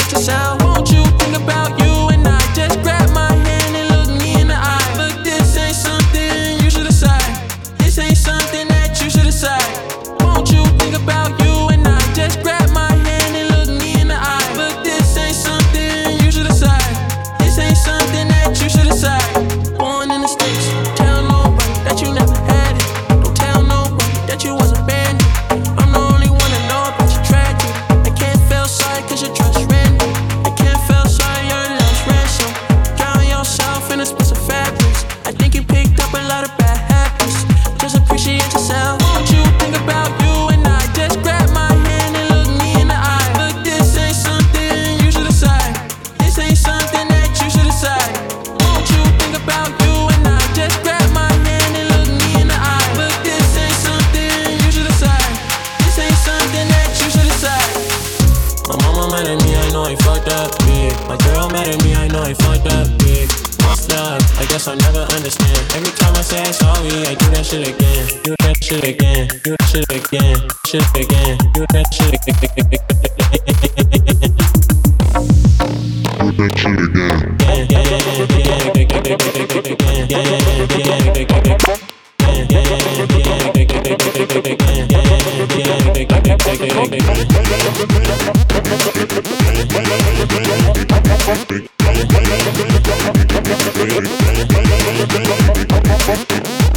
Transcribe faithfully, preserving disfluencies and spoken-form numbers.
appreciate yourself. Won't you think about you and I? Just grab my hand and look me in the eye. Look, this ain't something you should decide. This ain't something that you should decide. Won't you think about you and I? Just grab my hand and look me in the eye. Look, this ain't something you should decide. This ain't something that you should decide. Born in the States, tell nobody that you never had it. Don't tell nobody that you was abandoned. I'm the only one that know about your tragedy. I can't feel sorry cause your trust ran me. I can't feel sorry your love's ransom. Drown yourself in a space of fabrics. I think you picked up a lot of bad habits. Just appreciate yourself. Won't you think about you and I? Just grab my hand and look me in the eye. Look, this ain't something you should decide. This ain't something that you should decide. Won't you think about you and I? Just grab my hand and look me in the eye. Look, this ain't something you should decide. This ain't something that you should decide. My mama mad at me, I know I fucked up big. My girl mad at me, I know I fucked up big. Fucked up, I guess I'll never understand. Every time I say sorry, I do that shit again. Do that shit again. Do that shit again. Shit again. Do that shit again. Do that shit again. Yeah, yeah, yeah, Yeah.